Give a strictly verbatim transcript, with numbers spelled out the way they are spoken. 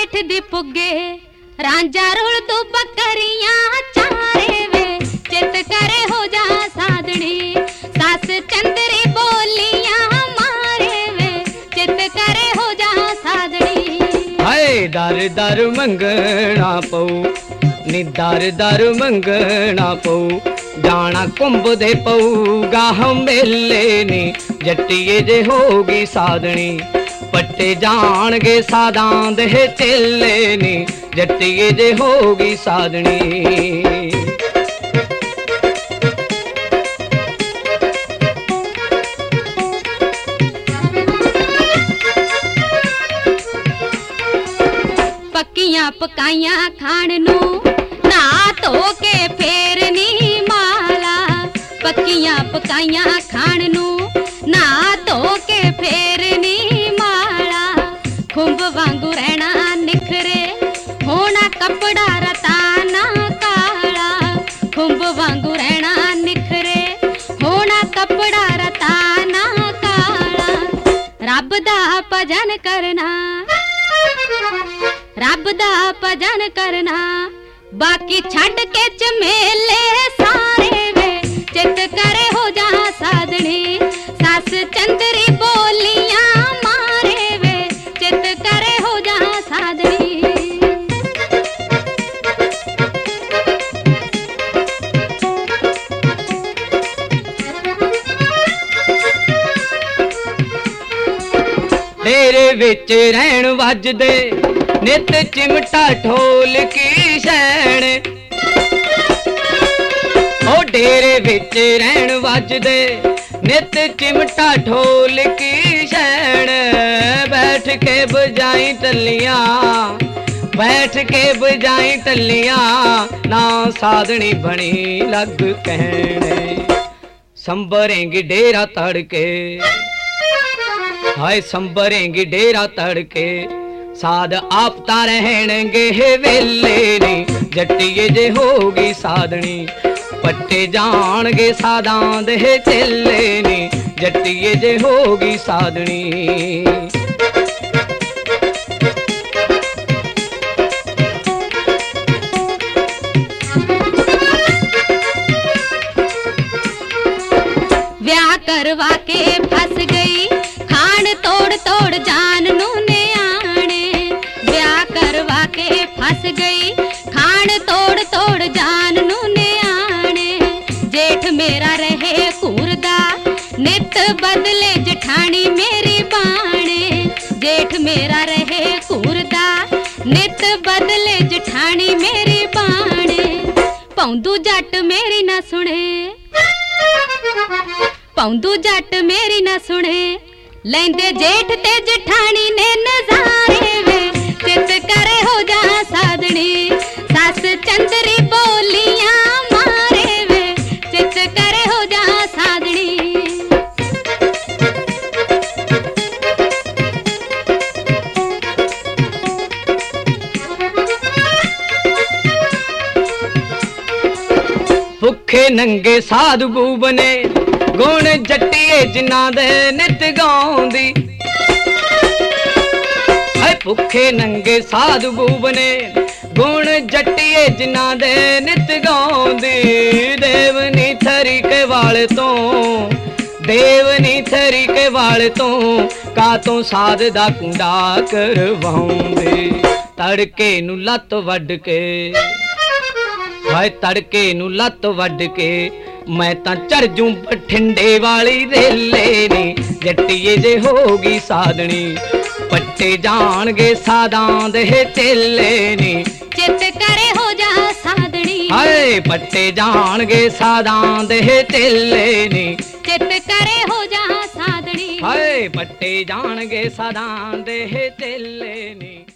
जेठ दी पुगे रांझा रुल तू बकरियां चारे वे चित करे हो जा साधनी सास चंदरी बोलियां मारे वे चित करे हो जा साधनी। हाय दर दर मंगना पऊ नी दर दर मंगना पऊ जाना कुंभ दे पऊ गाह मेले नी जट्टिए जे होगी साधनी पट्टे जान गे सादां दे चेले नी जट्टिए जे होगी साधनी। पक्कियां पकाइयां खाण नू ना धो के फेरनी माला पक्कियां पकाइयां खाण नू ना धो के फेरनी माला खुंब वांगू रहना निखरे होना कपड़ा रताना काला खुंब वांगू रहना निखरे होना कपड़ा रताना काला। रब दा भजन करना रब दा भजन करना बाकी छड़ के चमेले सारे वे चित करे हो जा साधनी सास चंदरी बोलियां मारे वे चित करे हो जा साधनी। तेरे विच रहन वजदे नित चिमटा ढोल की शैन ओ डेरे विच रहन वजदे नित चिमटा ढोल की शैन बैठ के बजाई टलियां बैठ के बजाई टलियां ना साधनी बनी लग कहने संबरेंगी डेरा तड़के हाय संबरेंगी डेरा तड़के साध आपता रहणगे वेले नी जट्टिए जे होगी साधनी पट्टे जाणगे सादां दे चेले नी जट्टिए जे होगी साधनी। ब्याह करवा के फंस गई खान तोड़ तोड़ जान नू ने आने ब्याह करवा के फंस गई खान तोड़ तोड़ जान नू ने आने जेठ मेरा रहे कूरदा नित बदले जठानी मेरी बाणे जेठ मेरा रहे कूरदा नित बदले जठानी मेरी बाणे पौंदू जट मेरी ना सुने पौंदू जट मेरी ना सुने लेंदे जेठ ते जठानी ने नजारे वे चित करे हो जा साधनी सास चंदरी बोलियां मारे वे चित करे हो जा साधनी। भुखे नंगे साधु बने गुण जट्टिए जिन्ना दे नित गाउंदी है भुखे नंगे साधु बने गुण जट्टिए जिन्ना दे नित गाउंदी देवनी थरी के वाले तो देवनी थरी के वाले तो का तो साध दा कुंडा करवाउंदी तड़के नू लत वड के हाय तड़के नू लत वड के मैं तां चढ़ जूं बठिंडे वाली रेले नी जट्टिए जे होगी साधनी पट्टे जाणगे सादां दे चेले नी चित करे हो जा साधनी हाय पट्टे जाणगे सादां दे चेले नी चित करे हो जा साधनी हाय पट्टे जाणगे सादां दे चेले नी।